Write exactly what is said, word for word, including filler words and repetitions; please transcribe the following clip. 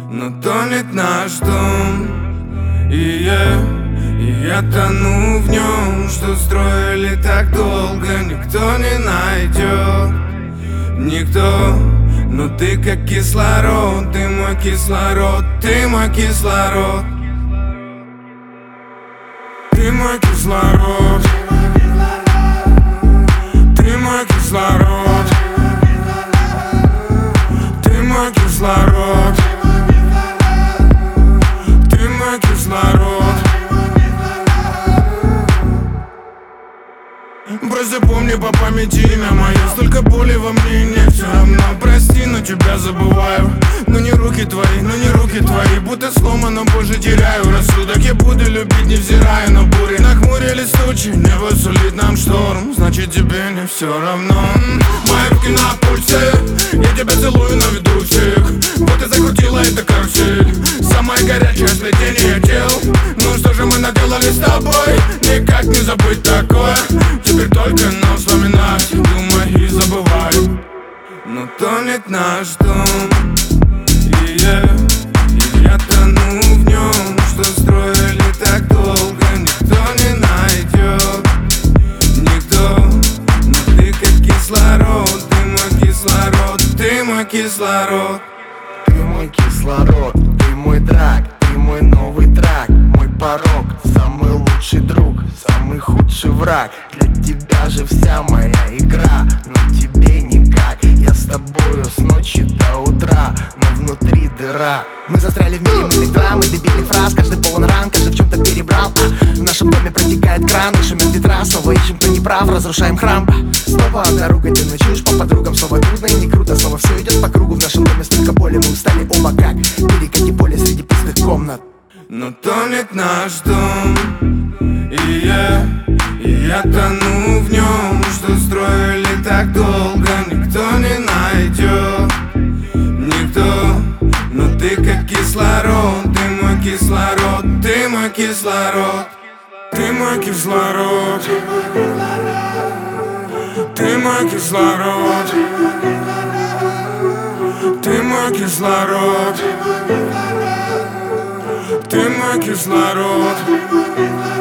но тонет наш дом. И я, и я тону в нем, что строили так долго, никто не найдет, никто. Но ты как кислород, ты мой кислород, ты мой кислород. Ты мой кислород, ты мой кислород, ты мой кислород, ты мой кислород. Просто помни по памяти имя мое. Столько боли во мне, нет, все равно. Прости, но тебя забываю. Но не руки твои, но не руки твои. Будто сломано, позже теряю рассудок. Я буду любить, невзирая на бури. Нахмурились тучи, небо сулит нам шторм. Значит тебе не все равно. Мои руки на пульсе, я тебя целую на виду всех. Вот и закрутила эта карусель. Самое горячее сплетение тел. Ну что же мы наделали с тобой? Никак не забыть такое. Теперь только нам вспоминать, думаю и забываю. Но тонет наш дом. И я, и я тону в нем, что строили так долго, никто не найдет, никто. Но ты как кислород, ты мой кислород, ты мой кислород. Ты мой кислород, ты мой драг, ты мой новый трак, мой порог, самый лучший друг, самый худший враг. Для тебя же вся моя игра, но тебе никак. Я с тобою с ночи до утра, но внутри дыра. Мы застряли в мире мыльных драм и дебильных фраз. Каждый полон ран, каждый в чем-то перебрал. В нашем доме протекает кран, шумят ветра. Снова ищем, кто не прав, разрушаем храм. Снова одна ругань, ты ночуешь по подругам. Снова трудно и не круто, снова все идет по кругу. В нашем доме столько боли, мы устали оба как перекати поле среди пустых комнат. Но тонет наш дом. И я, и я тону в нем, что строили так долго, никто не найдет, никто. Но ты как кислород, ты мой кислород, ты мой кислород, ты мой кислород, ты мой кислород, ты мой кислород, ты мой кислород.